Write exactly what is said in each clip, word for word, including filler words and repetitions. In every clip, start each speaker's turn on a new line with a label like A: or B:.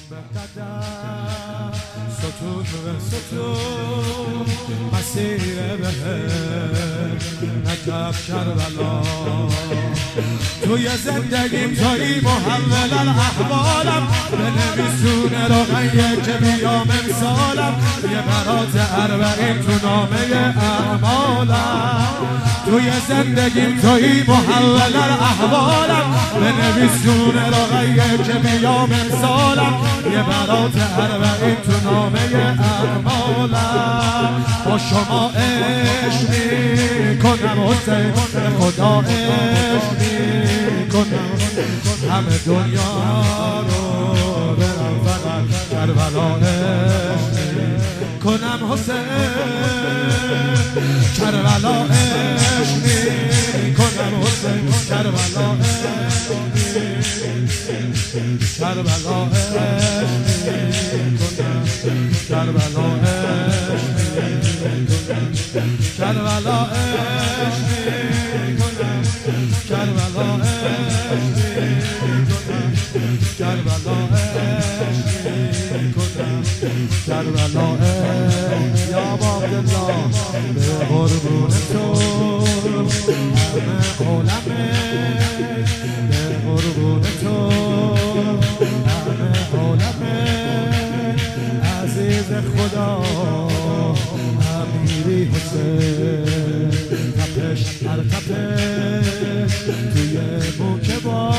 A: به قدم ستون به ستون مسیر بهم نجف کربلا توی زندگیم توی محول الاحوالم بنویسونه رقیه که بیام امسالم یه برات اربعین تو نامه اعمالم توی زندگیم توی محول الاحوالم بنویسونه رقیه که بیام امسالم یه برات اربعین تو نامه اعمالم با شما عشق میکنم حسین خدا عشق میکنم همه دنیا رو برم فقط کربلا عشق کنم حسین کربلا عشق میکنم حسین کربلا عشق کربلا عشق میکنم کربلا عشق میکنم کربلا عشق میکنم کربلا عشق میکنم کربلا عشق میکنم کربلا عشق یا عبدالله به قربون تو همه عالمه به قربون تو همه عالمه عزیز خدا امیری حسین تپش هر تپش توی موکه با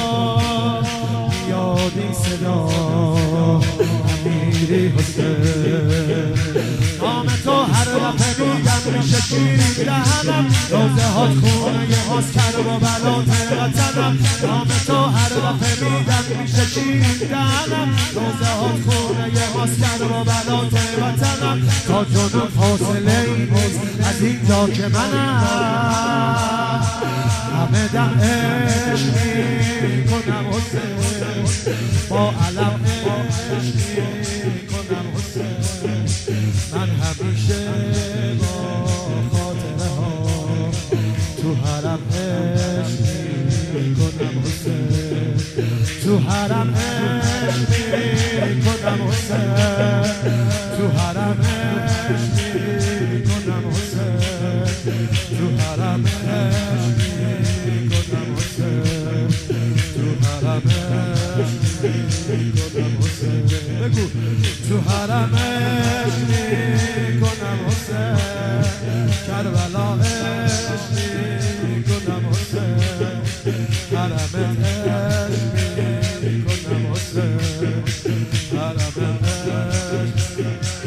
A: یادی صدا امیری حسین نام تو هر دفعه میگم میشه شیرین دهنم روزه هات خونه یه هاست کرد و بلات وطنم نام تو هر دفعه میگم میشه شیرین دهنم روزه هات خونه یه هاست کرد و بلات وطنم تا جنوب فاصله ای نیست از اینجا که منم همه دم عشق میکنم حسین با علم عشق میکنم حسین من همیشه با خاطره ها تو حرم عشق میکنم حسین تو حرم عشق میکنم حسین تو حرم عشق میکنم حسین تو حرم عشق میکنم حسین تو حرم عشق میکنم حسین بگو تو حرم عشق میکنم حسین کربلا عشق میکنم حسین حرم عشق میکنم حسین حرم عشق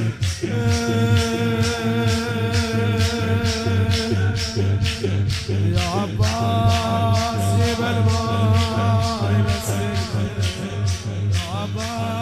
A: یا عباس بالماء بسم یا عباس